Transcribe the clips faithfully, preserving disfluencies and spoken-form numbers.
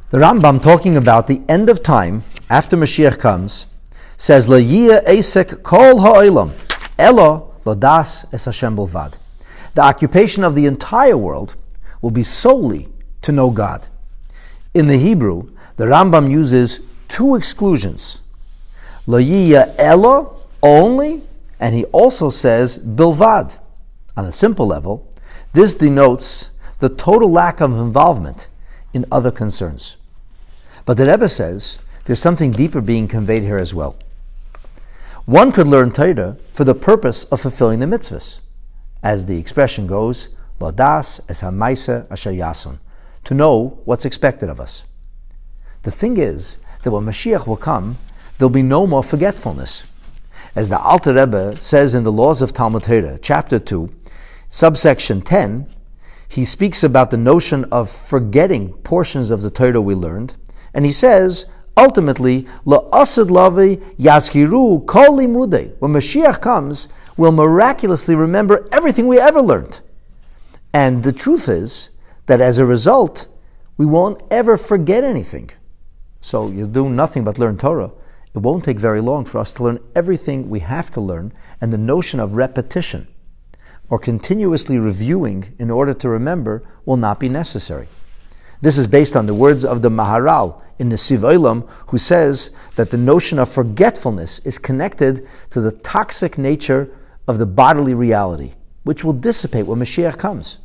The Rambam, talking about the end of time after Mashiach comes, says, "La'yiyah esek kol ha'olam, elo lodas es Hashem bilvad." The occupation of the entire world will be solely to know God. In the Hebrew, the Rambam uses two exclusions: La'yiyah elo, only, and he also says bilvad. On a simple level, this denotes the total lack of involvement in other concerns. But the Rebbe says there's something deeper being conveyed here as well. One could learn Torah for the purpose of fulfilling the mitzvahs. As the expression goes, Lodas es ha'maisa asher yasun, to know what's expected of us. The thing is that when Mashiach will come, there'll be no more forgetfulness. As the Alter Rebbe says in the Laws of Talmud Torah, chapter two, subsection ten, he speaks about the notion of forgetting portions of the Torah we learned, and he says, ultimately, la'asad lavi yazkiru kol limudei. When Mashiach comes, we'll miraculously remember everything we ever learned. And the truth is that as a result, we won't ever forget anything. So you do nothing but learn Torah. It won't take very long for us to learn everything we have to learn, and the notion of repetition or continuously reviewing in order to remember will not be necessary. This is based on the words of the Maharal in Nesiv Olam, who says that the notion of forgetfulness is connected to the toxic nature of the bodily reality, which will dissipate when Mashiach comes.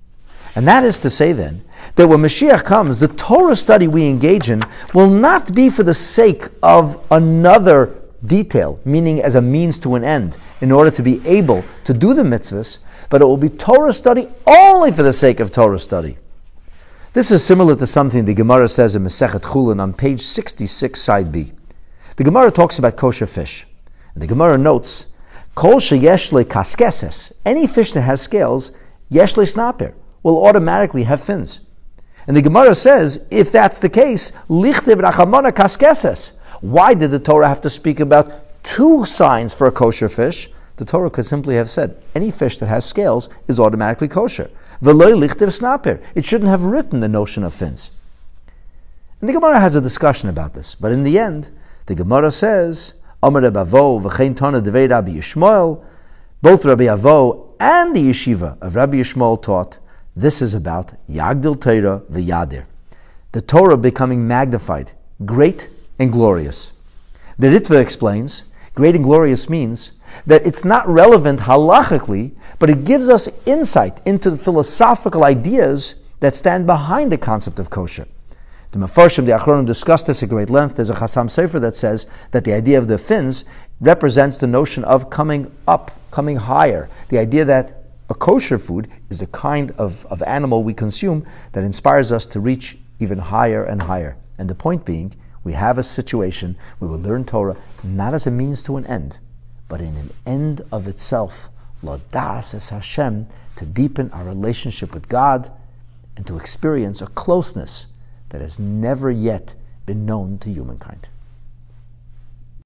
And that is to say then, that when Mashiach comes, the Torah study we engage in will not be for the sake of another detail, meaning as a means to an end, in order to be able to do the mitzvahs, but it will be Torah study only for the sake of Torah study. This is similar to something the Gemara says in Masechet Chulin on page sixty-six, side B. The Gemara talks about kosher fish. And the Gemara notes, Kol sheyesh le kaskeses, any fish that has scales, yesh le snaper, will automatically have fins. And the Gemara says, if that's the case, lichtiv rachamona kaskeses. Why did the Torah have to speak about two signs for a kosher fish? The Torah could simply have said, any fish that has scales is automatically kosher. V'loy lichtiv snaper. It shouldn't have written the notion of fins. And the Gemara has a discussion about this. But in the end, the Gemara says, Amar Rabbi Avo v'chein tana devei Rabbi Yishmael, both Rabbi Avo and the yeshiva of Rabbi Yishmael taught, this is about Yagdil Torah v'Yadir, the Torah becoming magnified, great and glorious. The Ritva explains, great and glorious means that it's not relevant halachically, but it gives us insight into the philosophical ideas that stand behind the concept of kosher. The Mefarshim, the Achronim, discussed this at great length. There's a Chassam Sofer that says that the idea of the fins represents the notion of coming up, coming higher. The idea that a kosher food is the kind of, of animal we consume that inspires us to reach even higher and higher. And the point being, we have a situation where we learn Torah not as a means to an end, but in an end of itself, Lodas es Hashem, to deepen our relationship with God and to experience a closeness that has never yet been known to humankind.